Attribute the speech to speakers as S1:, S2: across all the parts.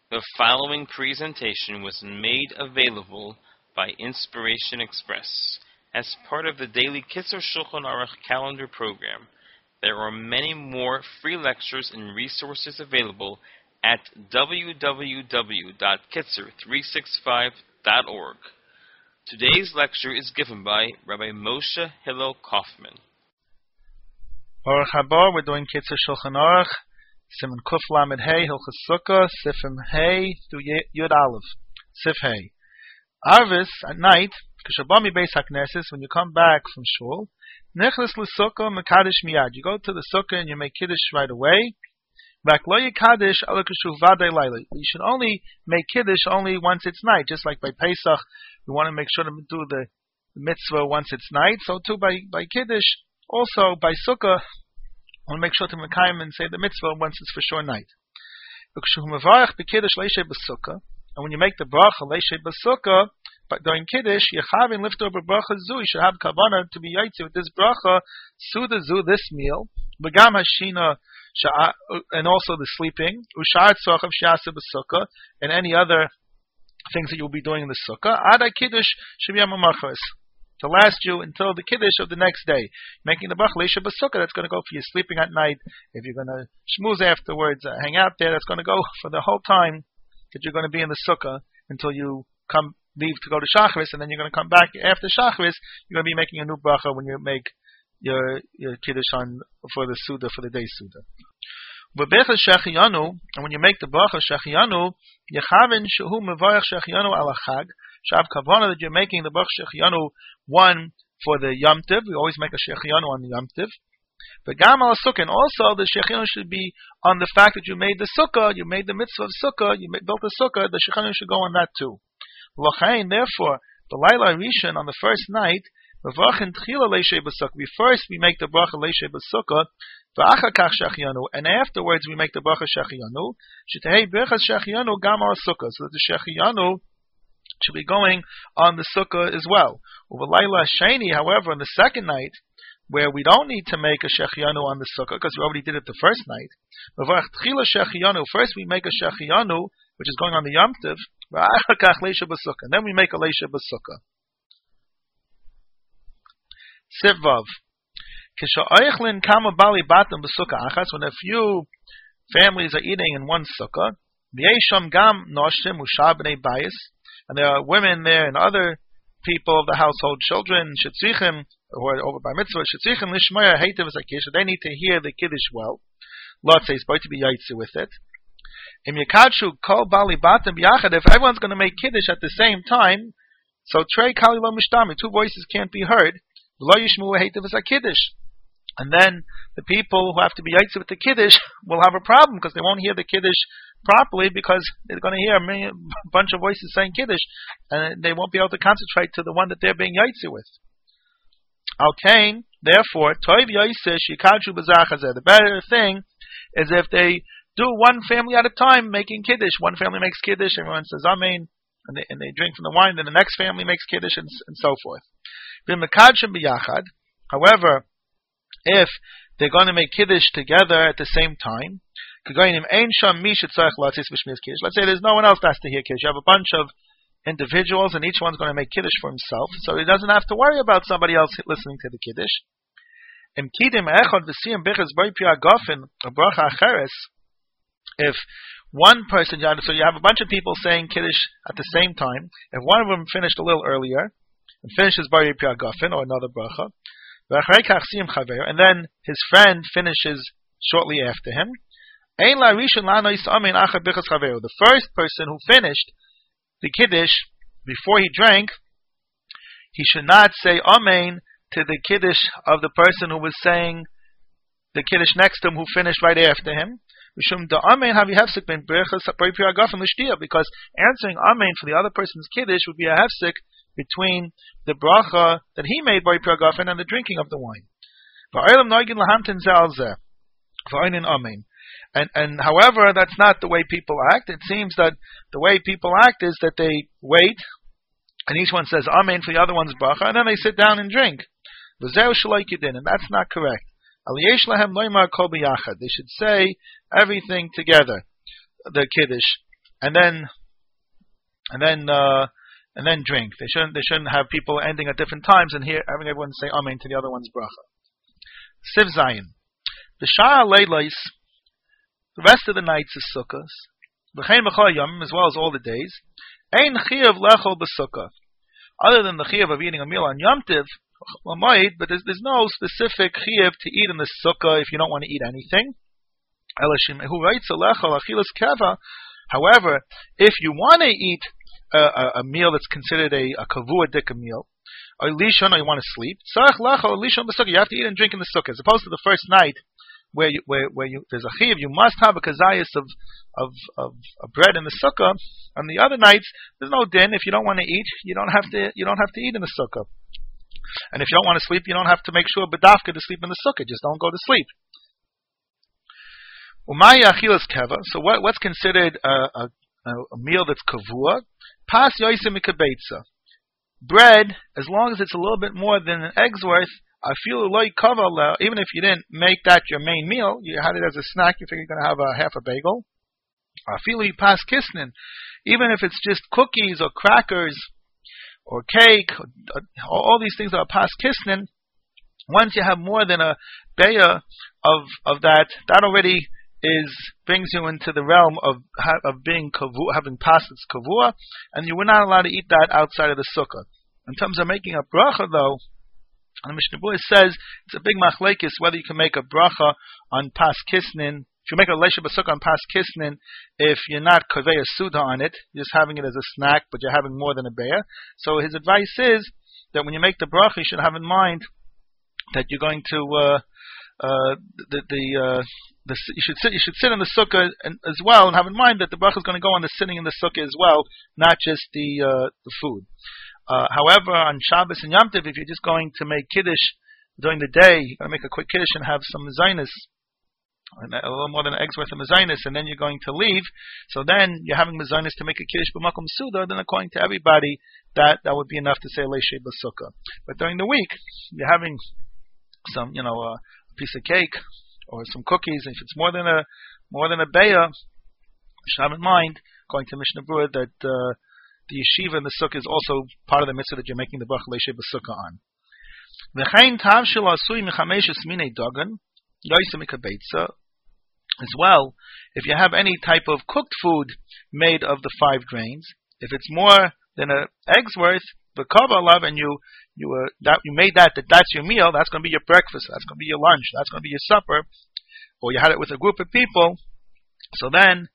S1: The following presentation was made available by Inspiration Express as part of the daily Kitzur Shulchan Aruch calendar program. There are many more free lectures and resources available at www.kitzur365.org. Today's lecture is given by Rabbi Moshe Hillel Kaufman.
S2: Baruch haba, we're doing Kitzur Shulchan Aruch, Siman Kuf Lamed Hey, Hilchos Sukkah, Sifim Hey through Yud Aleph, Sif Hey. Arvis at night, Kishabami Beis HaKnesses, when you come back from shul, Nechlis l'Sukkah Mekadesh Miyad. You go to the Sukkah and you make Kiddush right away. Vak lo yikadesh ala kashuv vadei laila. You should only make Kiddush only once it's night, just like by Pesach, we want to make sure to do the mitzvah once it's night. So too by Kiddush, also by Sukkah, want to make sure to Mekayim and say the mitzvah once it's for sure night. And when you make the bracha leishe b'sukkah, but during Kiddush, Yechavin lift over bracha zu, you should have kavanah to be yaitzi with this bracha, suda zu, this meal, begam hashina, and also the sleeping, ushar tzochav shiasa b'sukkah, and any other things that you'll be doing in the sukkah, ada Kiddush shiviyam u'macharis, to last you until the Kiddush of the next day. Making the bracha leisha b'sukkah, that's going to go for you sleeping at night. If you're going to schmooze afterwards, hang out there, that's going to go for the whole time that you're going to be in the sukkah until you leave to go to Shacharis, and then you're going to come back after Shacharis. You're going to be making a new bracha when you make your Kiddush for the Suda, for the day Suda. And when you make the bracha Shechiyanu, Yechavin shehu mevarech Shechiyanu ala chag, shav kavana that you're making the bracha Shechiyanu one for the Yom Tiv. We always make a Shechiyanu on the Yom Tiv. But Gam al Sukkah, and also the Shechiyanu should be on the fact that you made the Sukkah, you made the mitzvah of Sukkah, built the Sukkah, the Shechiyanu should go on that too. Therefore, the Laila Rishon on the first night, we make the bracha leishe b'sukkah, and afterwards we make the bracha shechiyanu. Shetehei berachas shechiyanu gam al sukkah, so that the shechiyanu should be going on the sukkah as well. Uvalayla sheni, however, on the second night, where we don't need to make a shechiyanu on the sukkah because we already did it the first night. First we make a shechiyanu, which is going on the Yom Tiv, and then we make a leisha b'sukkah. Sivvav. When a few families are eating in one sukkah, and there are women there and other people of the household, children, who are over by mitzvah, they need to hear the kiddush well. Lot says, to be yaitzi with it. If everyone's going to make kiddush at the same time, so trei kali lo mishtami, two voices can't be heard. And then the people who have to be yaitzi with the kiddush will have a problem because they won't hear the kiddush properly because they're going to hear a bunch of voices saying kiddush and they won't be able to concentrate to the one that they're being yaitzi with. Al-Kain, therefore, toiv yaisish yikadru b'zachazeh. The better thing is if they do one family at a time making kiddush. One family makes kiddush, everyone says amen, and they drink from the wine. Then the next family makes kiddush, and so forth. However, if they're going to make kiddush together at the same time, let's say there's no one else that has to hear kiddush. You have a bunch of individuals, and each one's going to make kiddush for himself, so he doesn't have to worry about somebody else listening to the kiddush. If one person, so you have a bunch of people saying kiddush at the same time, if one of them finished a little earlier and finishes Bar Yipia Gofen or another bracha, and then his friend finishes shortly after him, the first person who finished the kiddush before he drank, he should not say amen to the kiddush of the person who was saying the kiddush next to him who finished right after him. Because answering amen for the other person's kiddush would be a hefsek between the bracha that he made by Piragafen and the drinking of the wine. And however, that's not the way people act. It seems that the way people act is that they wait, and each one says amen for the other one's bracha, and then they sit down and drink. And that's not correct. They should say everything together, the kiddush. and then drink. They shouldn't have people ending at different times and here having everyone say amen to the other one's bracha. Siv Zayin. B'shar leilos, the rest of the nights is sukkahs. B'chein b'chol yomim, as well as all the days. Ein chiyav lechol b'sukkah. Other than the chiyav of eating a meal on Yom Tiv, but there's no specific chiyav to eat in the sukkah if you don't want to eat anything. However, if you want to eat a meal that's considered a kavua dika meal, or lishon, or you want to sleep, you have to eat and drink in the sukkah, as opposed to the first night where there's a chiyav, you must have a kazayas of bread in the sukkah. On the other nights, there's no din. If you don't want to eat, you don't have to eat in the sukkah. And if you don't want to sleep, you don't have to make sure bedafka to sleep in the sukkah. Just don't go to sleep. Umaya achilas keva. So what's considered a meal that's kavua? Pas yoyse mikabeitza. Bread, as long as it's a little bit more than an egg's worth, afilu loy kava, even if you didn't make that your main meal, you had it as a snack, you figure you're going to have a half a bagel. Afilu pas kisnin. Even if it's just cookies or crackers or cake, all these things are pas kisnin. Once you have more than a beya of that already brings you into the realm of being kavua, having pas that's kavua, and you were not allowed to eat that outside of the sukkah. In terms of making a bracha, though, the Mishnah Berurah says it's a big machlekes whether you can make a bracha on pas kisnin. If you make a leisha b'sukkah on pas kisnin, if you're not kaveh suda on it, you're just having it as a snack, but you're having more than a beya. So his advice is that when you make the bracha, you should have in mind that you're going to you should sit in the sukkah as well, and have in mind that the bracha is going to go on the sitting in the sukkah as well, not just the food. However, on Shabbos and Yom Tov, if you're just going to make kiddush during the day, you're going to make a quick kiddush and have some mezainis, a little more than an egg's worth of mezainis, and then you're going to leave. So then you're having mezainis to make a kiddush b'makom suda. Then according to everybody, that would be enough to say leishei b'sukkah. But during the week, you're having some, a piece of cake or some cookies. If it's more than a beya, you should have in mind, according to Mishnah Berurah, that the yeshiva in the sukkah is also part of the mitzvah that you're making the bracha leishei b'sukkah on. V'chein tav shelo asui mechameshes minei dagan yoyse mikabeitza. As well, if you have any type of cooked food made of the 5 grains, if it's more than an egg's worth, and you made that's your meal, that's going to be your breakfast, that's going to be your lunch, that's going to be your supper, or you had it with a group of people, so then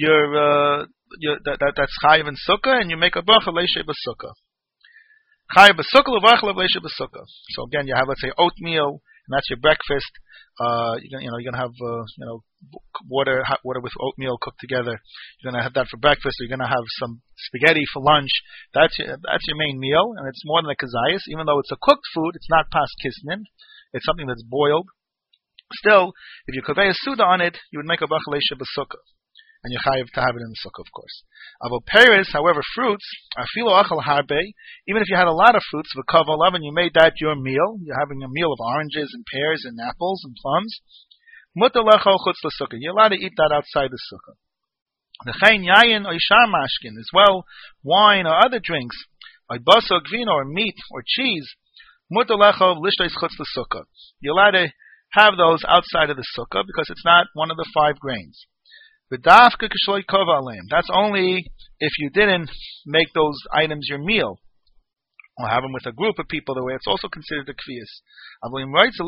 S2: that's chayiv and sukkah, and you make a bracha leishei b'sukkah. Chayiv b'sukkah levarach leishei b'sukkah. So again, you have, let's say, oatmeal, and that's your breakfast. You're going to have hot water with oatmeal cooked together. You're going to have that for breakfast. Or you're going to have some spaghetti for lunch. That's your main meal, and it's more than a kazayas. Even though it's a cooked food, it's not pas kisnin. It's something that's boiled. Still, if you kaveh suda on it, you would make a bracha leishei b'sukkah, and you're chayiv to have it in the sukkah, of course. Avo peres, however, fruits, afilo achal harbe, even if you had a lot of fruits, v'kav olav, and you made that your meal, you're having a meal of oranges and pears and apples and plums, mutar lechol chutz l'sukkah, you're allowed to eat that outside the sukkah. V'chein yayin or shar mashkin, as well, wine or other drinks, or baso gvino or meat or cheese, mutar lechol lishtais chutz l'sukkah. You're allowed to have those outside of the sukkah because it's not one of the 5 grains. That's only if you didn't make those items your meal, or have them with a group of people. The way it's also considered a kviyas. But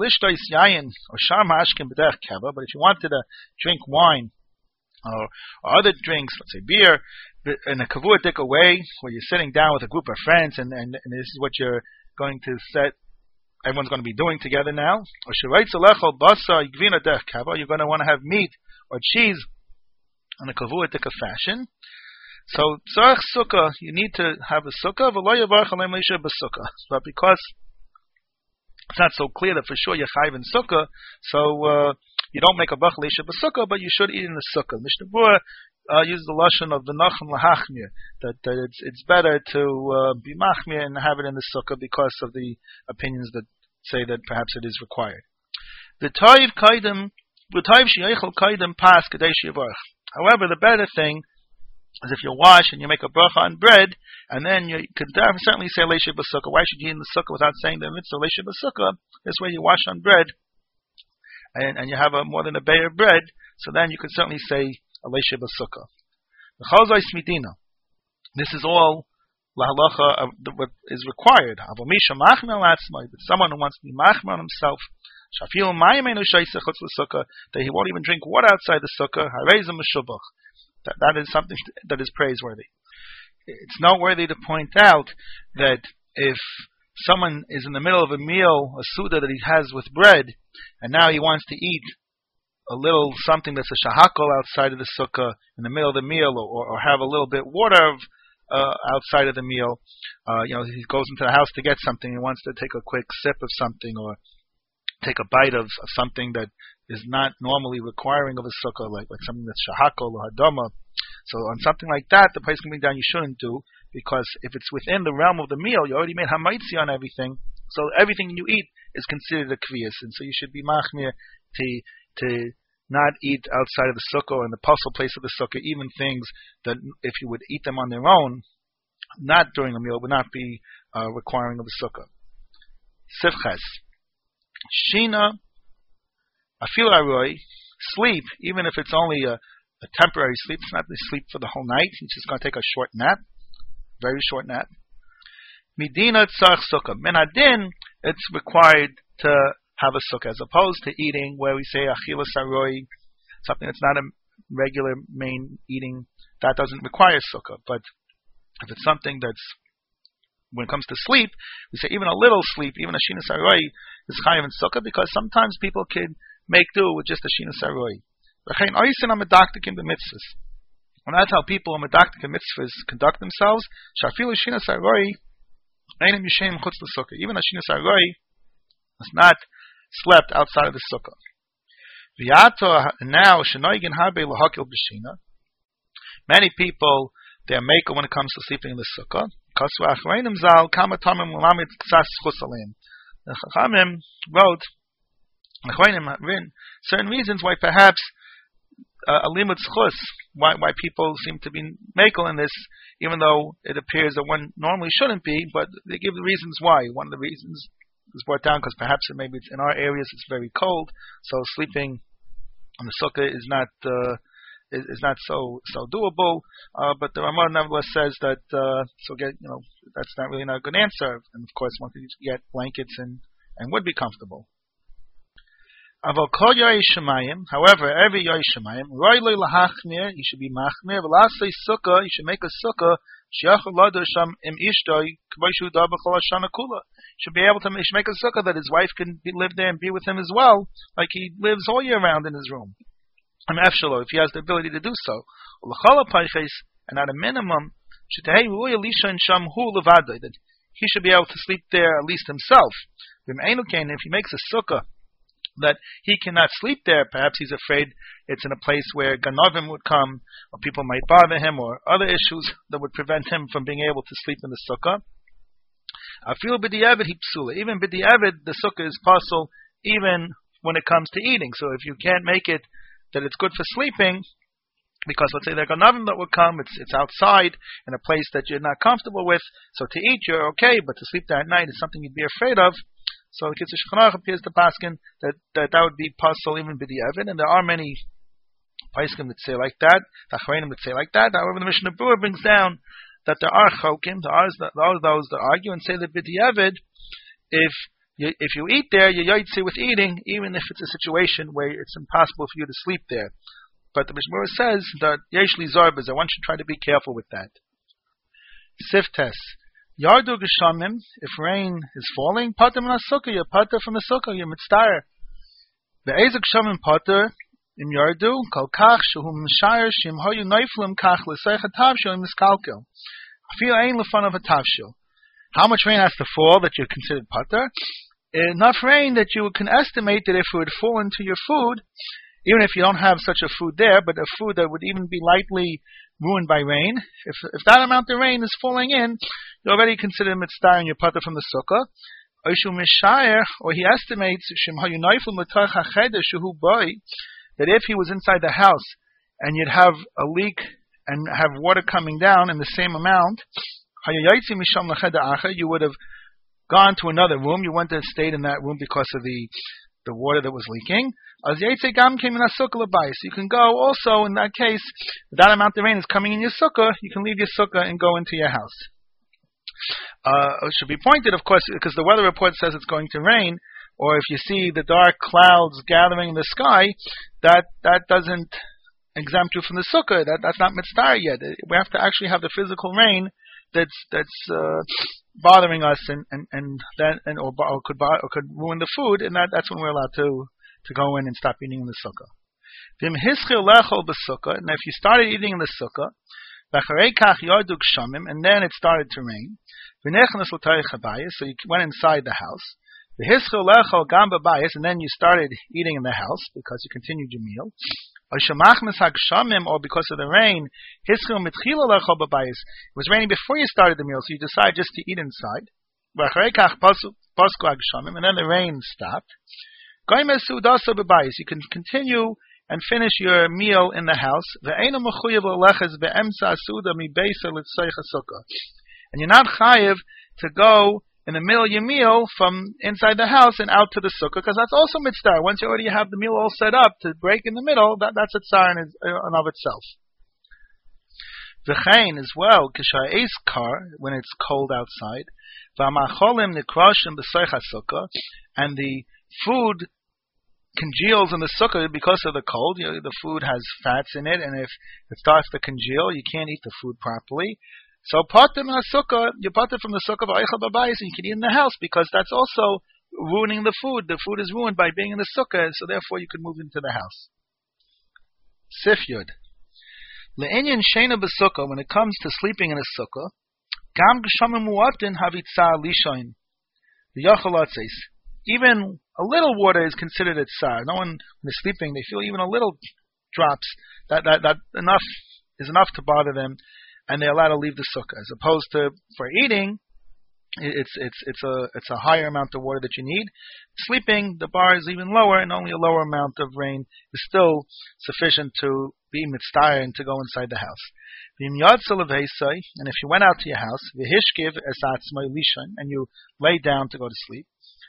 S2: if you wanted to drink wine or other drinks, let's say beer, in a kavua dika way, where you're sitting down with a group of friends, and this is what you're going to everyone's going to be doing together now. Or you're going to want to have meat or cheese in a kavua dika fashion. So tzarich sukkah, you need to have a sukkah, but because it's not so clear that for sure you're chayiv in sukkah, so you don't make a bracha leishei b'sukkah, but you should eat in the sukkah. Mishnah Berurah uses the lashon of the nachem lahachmir, that it's better to be machmir and have it in the sukkah because of the opinions that say that perhaps it is required. The toiv kaidem, the toiv sheyechel kaidem pas kadei sheyivarach. However, the better thing as if you wash and you make a bracha on bread, and then you could certainly say leisha b'sukkah. Why should you eat in the sukkah without saying the mitzvah leisha b'sukkah? This way you wash on bread, and you have more than a bay of bread, so then you could certainly say a leisha b'sukkah. The chalzoi smidina. This is all lahalacha what is required. But someone who wants to be machmer on himself, that he won't even drink water outside the sukkah, that is something that is praiseworthy. It's noteworthy to point out that if someone is in the middle of a meal, a suda that he has with bread, and now he wants to eat a little something that's a shahakol outside of the sukkah in the middle of the meal, or have a little bit water outside of the meal, he goes into the house to get something, he wants to take a quick sip of something, or take a bite of something that is not normally requiring of a sukkah, like something that's shahakol or hadama. So on something like that, the price can be down you shouldn't do, because if it's within the realm of the meal, you already made hamaitzi on everything, so everything you eat is considered a kviyas, and so you should be machmir to not eat outside of the sukkah or in the puzzle place of the sukkah, even things that if you would eat them on their own, not during a meal, would not be requiring of a sukkah. Sivches. Shina, afil aroi, sleep, even if it's only a temporary sleep, it's not the sleep for the whole night, he's just going to take a short nap, very short nap. Midina tzarch sukkah. Menadin, it's required to have a sukkah, as opposed to eating where we say achilas aroi, something that's not a regular main eating, that doesn't require sukkah. But if it's something that's, when it comes to sleep, we say even a little sleep, even a shinas aroi, is chayav in sukkah, because sometimes people can make do with just a shinas aroi. When that's how people in medaktik mitzvahs conduct themselves, shafilu shinas aroi, even a shinas aroi is not slept outside of the sukkah. Now, many people, they are maker when it comes to sleeping in the sukkah. The Chachamim wrote certain reasons why perhaps a limud schus, why people seem to be makel in this, even though it appears that one normally shouldn't be, but they give the reasons why. One of the reasons is brought down because perhaps maybe it's in our areas it's very cold, so sleeping on the sukkah is not so doable. But the Ramah nevertheless says that that's not really not a good answer, and of course one could get blankets and would be comfortable. However, every Yoy Shemayim, you should be machmir, sukkah, you should make a sukkah, you should be able to make a sukkah that his wife can live there and be with him as well, like he lives all year round in his room. If he has the ability to do so. And at a minimum, that he should be able to sleep there at least himself. If he makes a sukkah that he cannot sleep there, perhaps he's afraid it's in a place where Ganovim would come, or people might bother him, or other issues that would prevent him from being able to sleep in the sukkah. Even b'di'evid, the sukkah is possible even when it comes to eating. So if you can't make it that it's good for sleeping, because let's say there are Ganovim that would come, it's outside in a place that you're not comfortable with, so to eat you're okay, but to sleep there at night is something you'd be afraid of. So the Kitzur Shulchan Aruch appears to paskin that would be possible even b'di'evid, and there are many paskim that say like that, Tachreinim that say like that. However, the Mishnah Berurah brings down that there are chokim, there are those that argue and say that b'di'evid, if you eat there, you're yaitzi with eating, even if it's a situation where it's impossible for you to sleep there. But the Mishnah Berurah says that yesh li zarbas, that one should try to be careful with that. Siftes. Yardu geshamim, if rain is falling, pater min sukkah, you're pater from the sukkah, you're mitztarer. Ve'ezek geshamim pater im yardu, kol kach shehu mishayer shim hoyu neiflim kach l'seich hatavshil im miskalkel. Afil ein lefan of hatavshil. How much rain has to fall that you're considered pater? Enough rain that you can estimate that if it would fall into your food, even if you don't have such a food there, but a food that would even be lightly ruined by rain, if that amount of rain is falling in, you already consider mitzvah and your pater from the sukkah. Or he estimates that if he was inside the house and you'd have a leak and have water coming down in the same amount, you would have gone to another room. You wouldn't have stayed in that room because of the water that was leaking. So you can go also in that case, that amount of rain is coming in your sukkah, you can leave your sukkah and go into your house. It should be pointed, of course, because the weather report says it's going to rain, or if you see the dark clouds gathering in the sky, that doesn't exempt you from the sukkah. That's not mitzvah yet. We have to actually have the physical rain that's bothering us and could ruin the food, and that's when we're allowed to go in and stop eating in the sukkah. And if you started eating in the sukkah, and then it started to rain, so you went inside the house, and then you started eating in the house because you continued your meal, or because of the rain, it was raining before you started the meal, so you decided just to eat inside, and then the rain stopped. You can continue and finish your meal in the house. And you're not chayiv to go in the middle of your meal from inside the house and out to the sukkah, because that's also mitzvah. Once you already have the meal all set up, to break in the middle, that's a tzar in of itself. V'chein as well, k'sha'es kar, when it's cold outside, v'amacholim nikrashim b'soich sukkah, and the food congeals in the sukkah because of the cold. The food has fats in it, and if it starts to congeal, you can't eat the food properly. So patim in a sukkah, you patim from the sukkah v'aychal b'bayis, and you can eat in the house because that's also ruining the food. The food is ruined by being in the sukkah, so therefore you can move into the house. Sif Yud. Le'inyan sheina b'sukkah, when it comes to sleeping in a sukkah, gam geshamim mu'atin havitzah lishain v'yachalatzes. Even a little water is considered a tsar. No one, when they're sleeping, they feel even a little drops. That enough is enough to bother them, and they're allowed to leave the sukkah. As opposed to for eating, it's a higher amount of water that you need. Sleeping, the bar is even lower, and only a lower amount of rain is still sufficient to be mitzvah and to go inside the house. And if you went out to your house, and you lay down to go to sleep,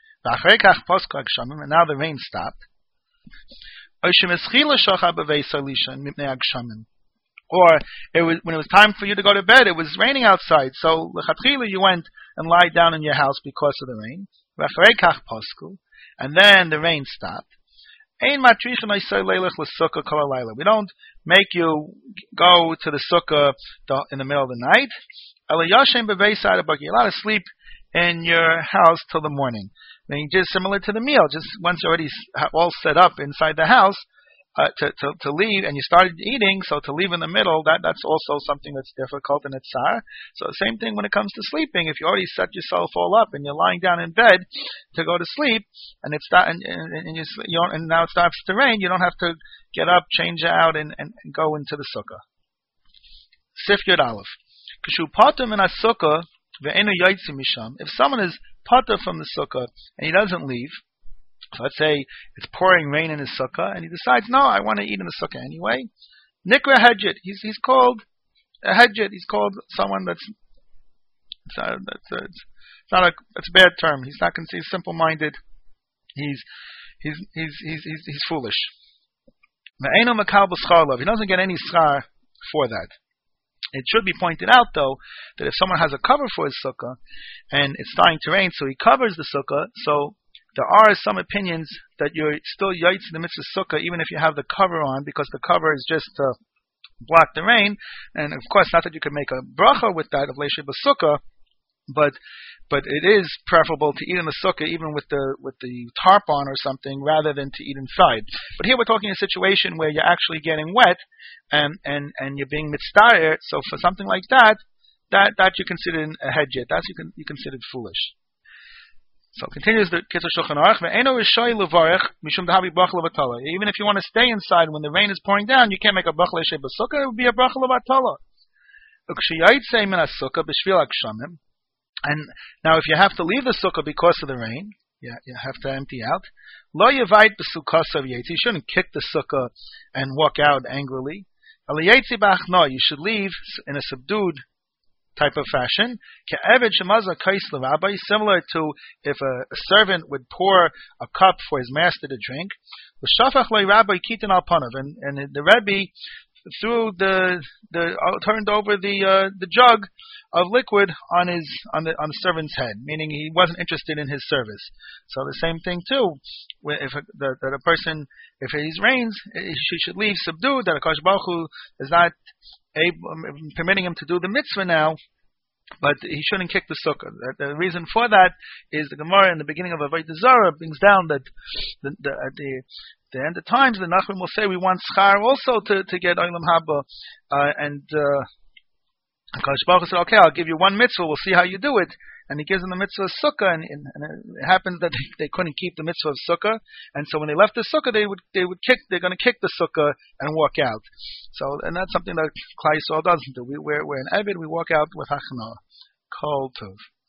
S2: and now the rain stopped, or when it was time for you to go to bed, it was raining outside, so you went and lied down in your house because of the rain, and then the rain stopped. We don't make you go to the sukkah in the middle of the night. But you're allowed to sleep in your house till the morning. I mean, just similar to the meal, just once you're already all set up inside the house, to leave, and you started eating, so to leave in the middle, that's also something that's difficult and it's tsar. So the same thing when it comes to sleeping. If you already set yourself all up and you're lying down in bed to go to sleep, and and now it starts to rain, you don't have to get up, change out, and go into the sukkah. Sif Yud Aleph. Kishu patum in a sukkah ve'enu yaitzi misham. If someone is patur from the sukkah and he doesn't leave, so let's say it's pouring rain in his sukkah, and he decides, no, I want to eat in the sukkah anyway. Nikra hedjit. He's called a hedjit. He's called someone that's a bad term. He's not considered simple-minded. He's foolish. He doesn't get any schar for that. It should be pointed out, though, that if someone has a cover for his sukkah and it's starting to rain, so he covers the sukkah, so there are some opinions that you're still yaitz in the mitzvah sukkah even if you have the cover on, because the cover is just to block the rain. And of course, not that you can make a bracha with that of leishei b'sukkah, but it is preferable to eat in the sukkah even with the tarp on or something rather than to eat inside. But here we're talking a situation where you're actually getting wet and you're being mitzvah. So for something like that you consider a hedjit. That's you considered foolish. So continues the Kitzur Shulchan Aruch. Even if you want to stay inside when the rain is pouring down, you can't make a bracha leishei b'sukkah. It would be a bracha levatala. And now, if you have to leave the sukkah because of the rain, you have to empty out. Lo yevayit b'sukkah. You shouldn't kick the sukkah and walk out angrily. Aliyetzi b'achna, you should leave in a subdued type of fashion. Ke'eved shemaza kais l'rabbi, similar to if a servant would pour a cup for his master to drink. L'shafach le'rabbi kitin al panav, and the Rebbe threw turned over the jug of liquid on the servant's head, meaning he wasn't interested in his service. So the same thing too, if a person, if he rains, she should leave subdued, that HaKadosh Baruch Hu is not permitting him to do the mitzvah now, but he shouldn't kick the sukkah. The reason for that is the Gemara in the beginning of Avodah Zarah brings down that at the end of times, the Nachman will say we want schar also to get Olam Haba, and HaKadosh Baruch Hu said, okay, I'll give you one mitzvah, we'll see how you do it. And he gives them the mitzvah of sukkah, and it happens that they couldn't keep the mitzvah of sukkah, and so when they left the sukkah, they're going to kick the sukkah and walk out. So, and that's something that Klal Yisrael doesn't do. We're an Eved, we walk out with hachana. Kol tov.